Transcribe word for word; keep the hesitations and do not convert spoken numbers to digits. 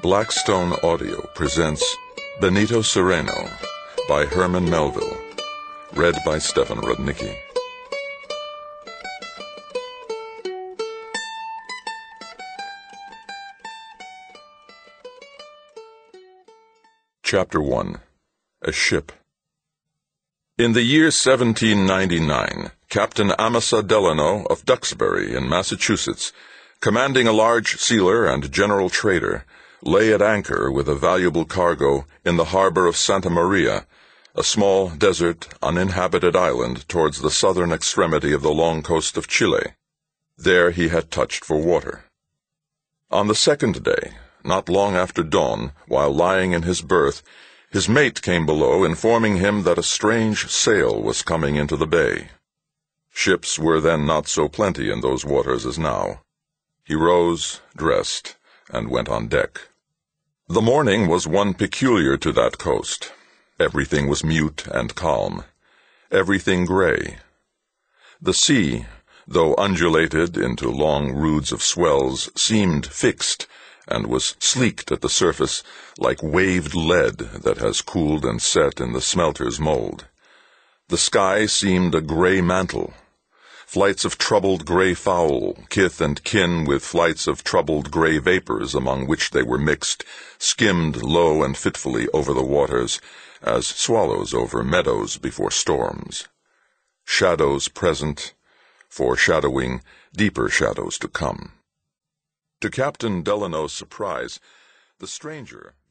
Blackstone Audio presents Benito Cereno by Herman Melville, read by Stefan Rudnicki. Chapter one. A Ship. In the year seventeen ninety-nine, Captain Amasa Delano of Duxbury in Massachusetts, commanding a large sealer and general trader, lay at anchor with a valuable cargo in the harbor of Santa Maria, a small desert, uninhabited island towards the southern extremity of the long coast of Chile. There he had touched for water. On the second day, not long after dawn, while lying in his berth, his mate came below, informing him that a strange sail was coming into the bay. Ships were then not so plenty in those waters as now. He rose, dressed, and went on deck. The morning was one peculiar to that coast. Everything was mute and calm, everything gray. The sea, though undulated into long roods of swells, seemed fixed, and was sleeked at the surface like waved lead that has cooled and set in the smelter's mold. The sky seemed a gray mantle. Flights of troubled gray fowl, kith and kin with flights of troubled gray vapors among which they were mixed, skimmed low and fitfully over the waters, as swallows over meadows before storms. Shadows present, foreshadowing deeper shadows to come. To Captain Delano's surprise, the stranger,